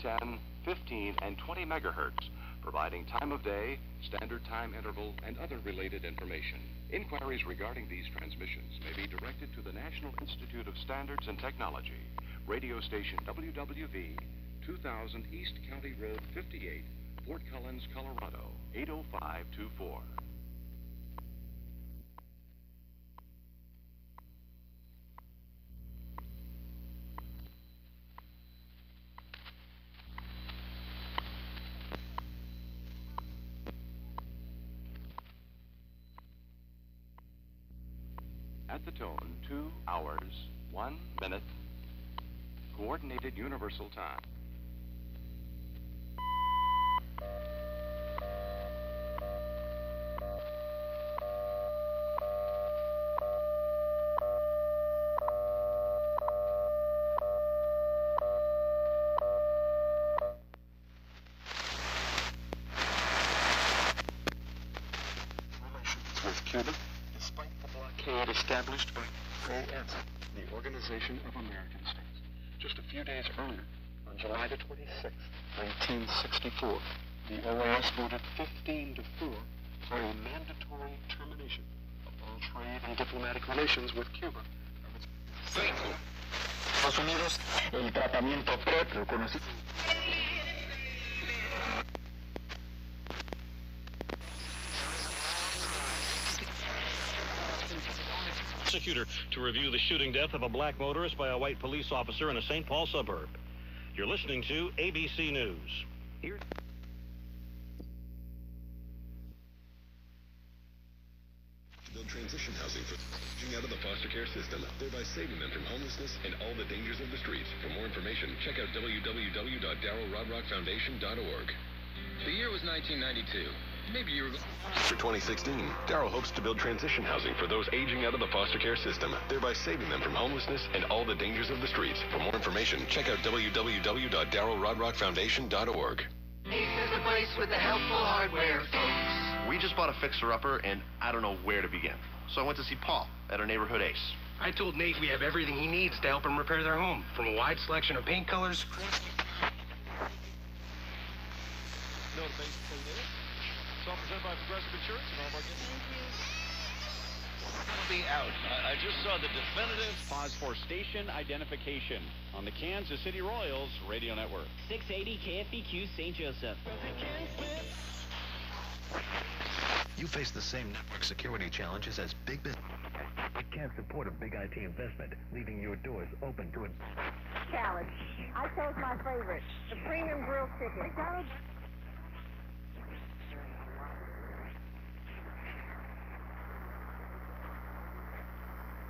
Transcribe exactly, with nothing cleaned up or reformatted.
ten, fifteen, and twenty megahertz, providing time of day, standard time interval, and other related information. Inquiries regarding these transmissions may be directed to the National Institute of Standards and Technology, radio station W W V, two thousand East County Road fifty-eight, Fort Collins, Colorado, eight oh five two four. At the tone, two hours, one minute, coordinated universal time. Relations with Cuba, despite the blockade established by O S, the Organization of American States. Just a few days earlier, on July the twenty-sixth, nineteen sixty-four, the O S voted fifteen to four for a mandatory termination of all trade and diplomatic relations with Cuba. Estados Unidos, el tratamiento PrEP, conocido. Prosecutor to review the shooting death of a black motorist by a white police officer in a Saint Paul suburb. You're listening to A B C News. Here. Build transition housing for aging out of the foster care system, thereby saving them from homelessness and all the dangers of the streets. For more information, check out w w w dot darryl rodrock foundation dot org. The year was nineteen ninety-two. Maybe you were... For twenty sixteen, Darryl hopes to build transition housing for those aging out of the foster care system, thereby saving them from homelessness and all the dangers of the streets. For more information, check out w w w dot darryl rodrock foundation dot org. Ace is the place with the helpful hardware, folks. We just bought a fixer-upper, and I don't know where to begin. So I went to see Paul at our neighborhood Ace. I told Nate we have everything he needs to help him repair their home, from a wide selection of paint colors... No debate, please. It's all presented by Progressive Insurance and all of our guests. It'll be out. I, I just saw the definitive pause for station identification on the Kansas City Royals radio network. six eighty K F B Q Saint Joseph. You face the same network security challenges as big business. It can't support a big I T investment, leaving your doors open to it. Challenge. I chose my favorite, the premium grilled chicken. McDonald's.